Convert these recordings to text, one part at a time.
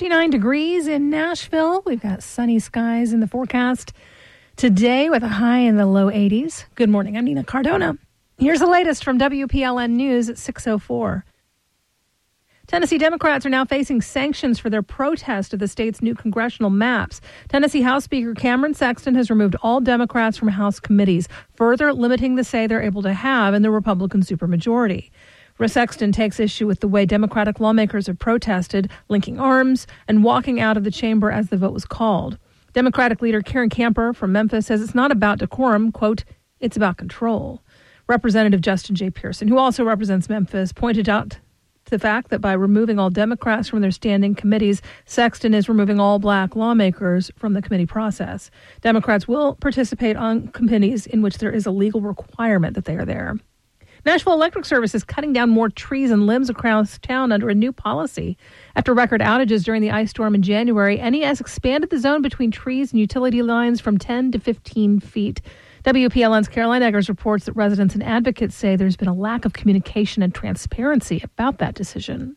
59 degrees in Nashville. We've got sunny skies in the forecast today with a high in the low 80s. Good morning. I'm Nina Cardona. Here's the latest from WPLN News at 6:04. Tennessee Democrats are now facing sanctions for their protest of the state's new congressional maps. Tennessee House Speaker Cameron Sexton has removed all Democrats from House committees, further limiting the say they're able to have in the Republican supermajority. Sexton takes issue with the way Democratic lawmakers have protested, linking arms and walking out of the chamber as the vote was called. Democratic leader Karen Camper from Memphis says it's not about decorum, quote, it's about control. Representative Justin J. Pearson, who also represents Memphis, pointed out the fact that by removing all Democrats from their standing committees, Sexton is removing all black lawmakers from the committee process. Democrats will participate on committees in which there is a legal requirement that they are there. Nashville Electric Service is cutting down more trees and limbs across town under a new policy. After record outages during the ice storm in January, NES expanded the zone between trees and utility lines from 10 to 15 feet. WPLN's Caroline Eggers reports that residents and advocates say there's been a lack of communication and transparency about that decision.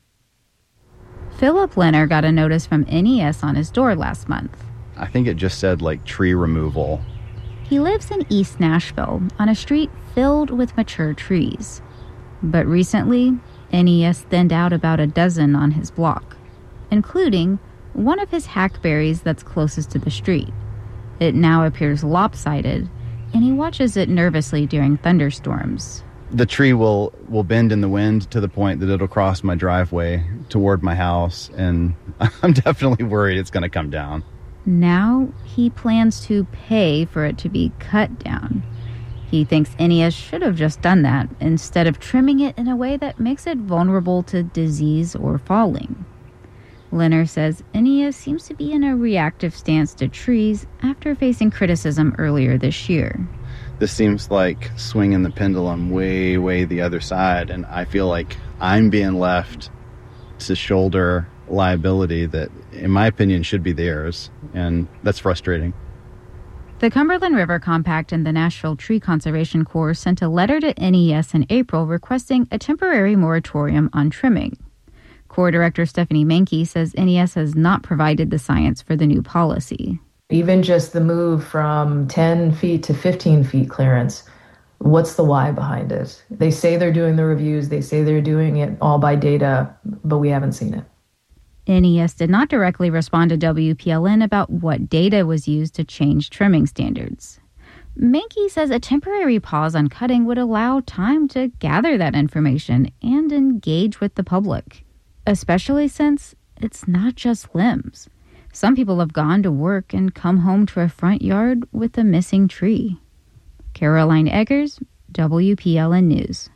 Philip Lenner got a notice from NES on his door last month. I think it just said, tree removal. He lives in East Nashville on a street filled with mature trees. But recently, NES thinned out about a dozen on his block, including one of his hackberries that's closest to the street. It now appears lopsided, and he watches it nervously during thunderstorms. The tree will bend in the wind to the point that it'll cross my driveway toward my house, and I'm definitely worried it's going to come down. Now he plans to pay for it to be cut down. He thinks NES should have just done that instead of trimming it in a way that makes it vulnerable to disease or falling. Lenner says NES seems to be in a reactive stance to trees after facing criticism earlier this year. This seems like swinging the pendulum way the other side, and I feel like I'm being left to shoulder liability that, in my opinion, should be theirs, and that's frustrating. The Cumberland River Compact and the Nashville Tree Conservation Corps sent a letter to NES in April requesting a temporary moratorium on trimming. Corps Director Stephanie Mankey says NES has not provided the science for the new policy. Even just the move from 10 feet to 15 feet clearance, what's the why behind it? They say they're doing the reviews, they say they're doing it all by data, but we haven't seen it. NES did not directly respond to WPLN about what data was used to change trimming standards. Mankey says a temporary pause on cutting would allow time to gather that information and engage with the public, especially since it's not just limbs. Some people have gone to work and come home to a front yard with a missing tree. Caroline Eggers, WPLN News.